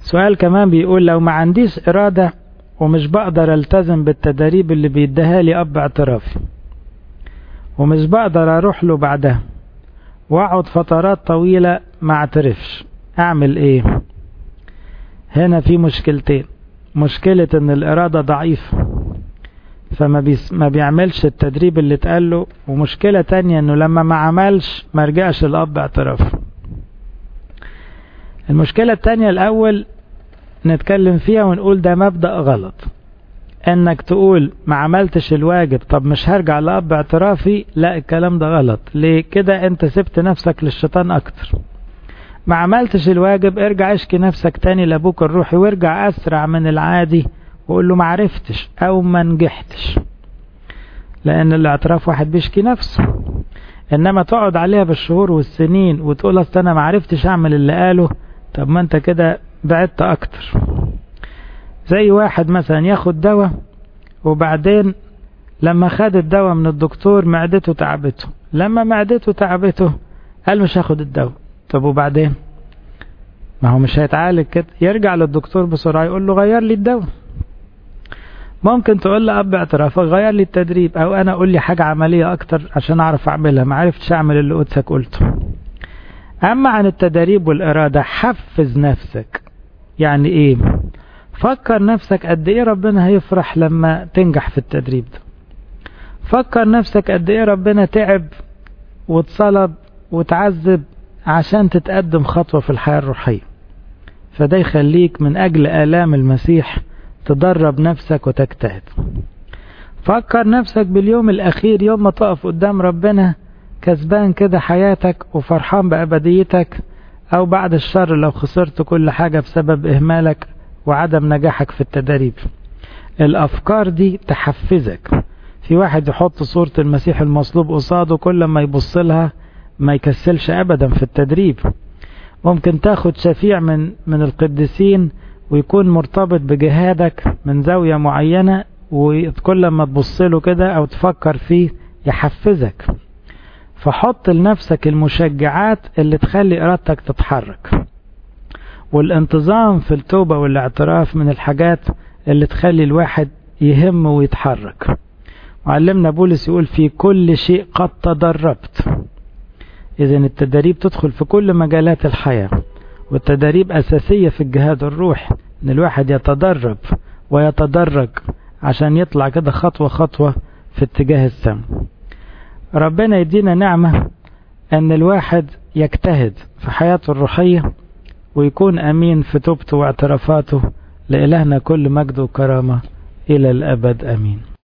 سؤال كمان بيقول لو ما عنديش إرادة ومش بقدر التزم بالتدريب اللي بيديها لي أب اعترافي ومش بقدر أروح له بعدها وأقعد فترات طويلة ما اعترفش، أعمل إيه؟ هنا في مشكلتين. مشكلة إن الإرادة ضعيفة فما بيعملش التدريب اللي اتقاله، ومشكلة تانية إنه لما ما عملش ما رجعش الأب اعترافه. المشكلة التانية الأول نتكلم فيها ونقول ده مبدأ غلط، انك تقول ما عملتش الواجب طب مش هرجع لأب اعترافي. لا، الكلام ده غلط. ليه كده؟ انت سبت نفسك للشيطان اكتر. ما عملتش الواجب، ارجع اشكي نفسك تاني لابوك الروحي، وارجع اسرع من العادي وقول له ما عرفتش او ما نجحتش، لان الاعتراف واحد بيشكي نفسه. انما تقعد عليها بالشهور والسنين وتقول اصل انا ما عرفتش اعمل اللي قاله، طب ما انت كده بعدت اكتر. زي واحد مثلا ياخد دواء وبعدين لما خد الدواء من الدكتور معدته تعبته، لما معدته تعبته قال مش هاخد الدواء. طب وبعدين؟ ما هو مش هيتعالج كده، يرجع للدكتور بسرعة يقول له غير لي الدواء. ممكن تقول له أب اعترافك غير لي التدريب، أو أنا أقول لي حاجة عملية أكتر عشان أعرف أعملها، ما عرفتش أعمل اللي قدسك قلته. أما عن التدريب والإرادة، حفز نفسك. يعني إيه؟ فكر نفسك قد إيه ربنا هيفرح لما تنجح في التدريب ده. فكر نفسك قد إيه ربنا تعب واتصلب وتعذب عشان تتقدم خطوة في الحياة الروحية. فده يخليك من أجل آلام المسيح تدرب نفسك وتجتهد. فكر نفسك باليوم الأخير، يوم ما تقف قدام ربنا كسبان كده حياتك وفرحان بأبديتك، أو بعد الشر لو خسرت كل حاجة بسبب إهمالك وعدم نجاحك في التدريب. الأفكار دي تحفزك. في واحد يحط صورة المسيح المصلوب قصاده، كل ما يبص لها ما يكسلش أبدا في التدريب. ممكن تاخد شفيع من القديسين ويكون مرتبط بجهادك من زاوية معينة، وكل ما تبص له كده أو تفكر فيه يحفزك. فحط لنفسك المشجعات اللي تخلي إرادتك تتحرك. والانتظام في التوبة والاعتراف من الحاجات اللي تخلي الواحد يهم ويتحرك. معلمنا بولس يقول في كل شيء قد تدربت. إذن التدريب تدخل في كل مجالات الحياة، والتدريب أساسية في الجهاد الروحي، إن الواحد يتدرب ويتدرج عشان يطلع كده خطوة خطوة في اتجاه السماء. ربنا يدينا نعمة أن الواحد يجتهد في حياته الروحية ويكون أمين في توبته واعترافاته. لإلهنا كل مجد وكرامة إلى الأبد، أمين.